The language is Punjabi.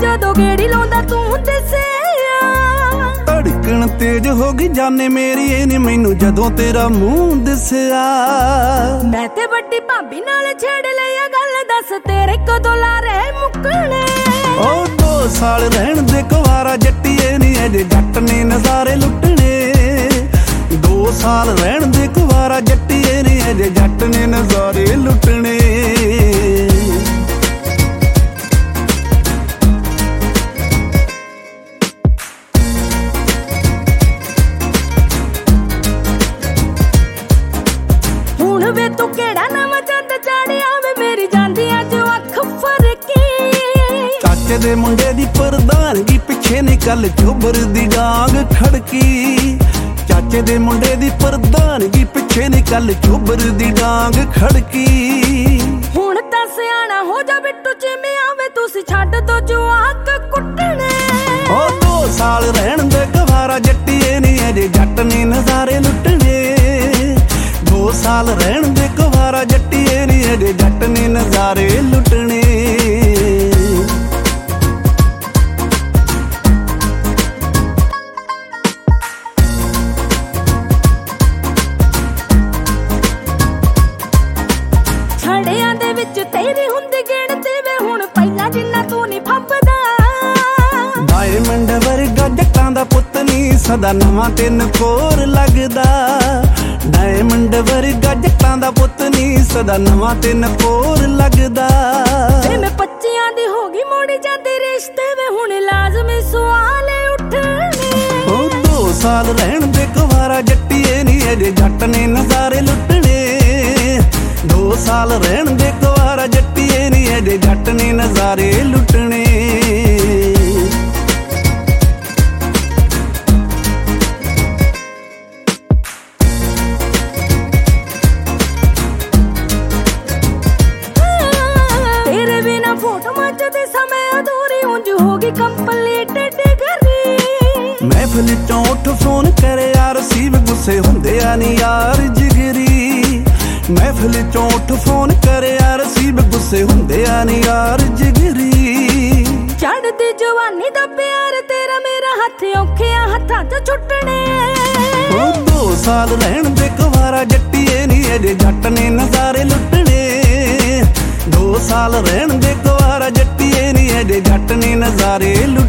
ਜਦੋਂ ਗੇੜੀ ਲਾਉਂਦਾ ਤੂੰ ਦਿਸਿਆ। ਧੜਕਣ ਤੇਜ਼ ਹੋ ਗਈ ਜਾਨੇ ਮੇਰੀ ਇਹ ਨੀ ਮੈਨੂੰ ਜਦੋਂ ਤੇਰਾ ਮੂੰਹ ਦਿਸਿਆ। ਮੈਂ ਤੇ ਵੱਡੀ ਭਾਬੀ ਨਾਲ ਛੇੜ ਲਿਆ ਗੱਲ, ਦੱਸ ਤੇਰੇ ਕਦੋਂ ਲਾਰੇ ਮੁੱਕਣੇ। ਉਹ 2 ਸਾਲ ਰਹਿਣ ਦੇ ਕੁਵਾਰਾ ਜੱਟੀਏ ਨੀ ਅਜੇ ਜੱਟ ਨੇ ਨਜ਼ਾਰੇ ਲੁੱਟਣੇ। 2 ਸਾਲ ਰਹਿਣ ਦੇ ਕੁਵਾਰਾ ਜੱਟੀਏ ਨੀ ਅਜੇ ਜੱਟ ਨੇ ਨਜ਼ਾਰੇ ਲੁੱਟਣੇ। ਹੁਣ ਵੇ ਤੂੰ ਕਿਹੜਾ ਨਵਾਂ ਚੰਦ ਚਾੜਿਆ ਵੇ, ਮੇਰੀ ਜਾਂਦੀ ਅੱਜ ਅੱਖ ਫਰਕੀ। ਚਾਚੇ ਦੇ ਮੁੰਡੇ ਦੀ ਪ੍ਰਧਾਨਗੀ ਪਿੱਛੇ ਨੀ ਕੱਲ ਚੋਬਰ ਦੀ ਡਾਂਗ ਖੜਕੀ। ਚਾਚੇ ਦੇ ਮੁੰਡੇ ਦੀ ਪ੍ਰਧਾਨਗੀ ਪਿੱਛੇ ਨੀ ਕੱਲ ਚੋਬਰ ਦੀ ਡਾਂਗ ਖੜਕੀ। ਹੁਣ ਤਾਂ ਸਿਆਣਾ ਹੋ ਜਾ ਬਿੱਟੂ ਚਿਮਿਆ ਵੇ, ਤੁਸੀਂ ਛੱਡ ਦੋ ਜਵਾਕ ਕੁੱਟਣੇ। ਉਹ 2 ਸਾਲ ਰਹਿਣ ਦੇ ਕੁਵਾਰਾ ਜੱਟੀਏ ਨੀ ਅਜੇ ਜੱਟ ਨੇ ਨਜ਼ਾਰੇ ਲੁੱਟਣੇ। 2 ਸਾਲ ਰਹਿਣ ਦੇ ਕੁਵਾਰਾ ਜੱਟੀਏ ਨੀ ਅਜੇ ਜੱਟ ਨੇ ਨਜ਼ਾਰੇ ਲੁੱਟਣੇ। ਛੜਿਆਂ ਦੇ ਵਿੱਚ ਤੇਰੀ ਹੁੰਦੀ ਗਿਣਤੀ ਵੇ, ਹੁਣ ਪਹਿਲਾਂ ਜਿੰਨਾ ਤੂੰ ਨੀ ਫੱਬਦਾ। ਡਾਇਮੰਡ ਵਰਗਾ ਜੱਟਾਂ ਦਾ ਪੁੱਤ ਨੀ ਸਦਾ ਨਵਾਂ ਤੈਨੂੰ ਕੋਰ ਲੱਗਦਾ। ਡਾਇਮੰਡ ਵਰਗਾ ਜੱਟਾਂ ਦਾ ਪੁੱਤ ਨੀ ਸਦਾ ਨਵਾਂ ਤੈਨੂੰ ਕੋਰ ਲੱਗਦਾ। ਵੇ ਮੈਂ 25 ਦੀ ਹੋ ਗਈ ਮੋੜੀ ਜਾਂਦੀ ਰਿਸ਼ਤੇ ਵੇ, ਹੁਣ ਲਾਜ਼ਮੀ ਸਵਾਲ ਉੱਠਣੇ। ਉਹ 2 ਸਾਲ ਰਹਿਣ ਦੇ ਕੁਵਾਰਾ ਜੱਟੀਏ ਨੀ ਅਜੇ ਜੱਟ ਨੇ ਨਜ਼ਾਰੇ ਲੁੱਟਣੇ। 2 ਸਾਲ ਰਹਿਣ ਦੇ ਕੁਵਾਰਾ ਜੱਟੀਏ ਨੀ ਅਜੇ ਜੱਟ ਨੇ ਨਜ਼ਾਰੇ ਲੁੱਟਣੇ। ਤੇਰੇ ਬਿਨਾ ਫੋਟੋ ਮੱਚਦੇ ਸਮੇਂ ਅਧੂਰੀ, ਉਂਝ ਹੋ ਗਈ ਕੰਪਲੀਟ ਡਿਗਰੀ। ਮਹਿਫਿਲ ਚੋਂ ਉੱਠ ਫੋਨ ਕਰੇ ਯਾਰ ਰਸੀਵ ਗੁੱਸੇ ਹੁੰਦੇ ਆ ਨੀ ਯਾਰ ਜਿਗਰੀ। ਮਹਿਫਿਲ ਚੋਂ ਉੱਠ ਫੋਨ ਕਰੇ ਯਾਰ ਰਸੀਵ ਗੁੱਸੇ ਹੁੰਦੇ ਆ ਨੀ ਯਾਰ ਜਿਗਰੀ। ਚੜ੍ਹਦੀ ਜਵਾਨੀ ਦਾ ਪਿਆਰ ਤੇਰਾ ਮੇਰਾ ਹੱਥ ਔਖਿਆਂ ਹੱਥਾਂ 'ਚ ਛੁੱਟਣੇ। ਉਹ 2 ਸਾਲ ਰਹਿਣ ਦੇ ਕੁਵਾਰਾ ਜੱਟੀਏ ਨੀ ਅਜੇ ਜੱਟ ਨੇ ਨਜ਼ਾਰੇ ਲੁੱਟਣੇ। 2 ਸਾਲ ਰਹਿਣ ਦੇ ਕੁਵਾਰਾ ਜੱਟੀਏ ਨੀ ਅਜੇ ਜੱਟ ਨੇ ਨਜ਼ਾਰੇ ਲੁੱਟਣੇ।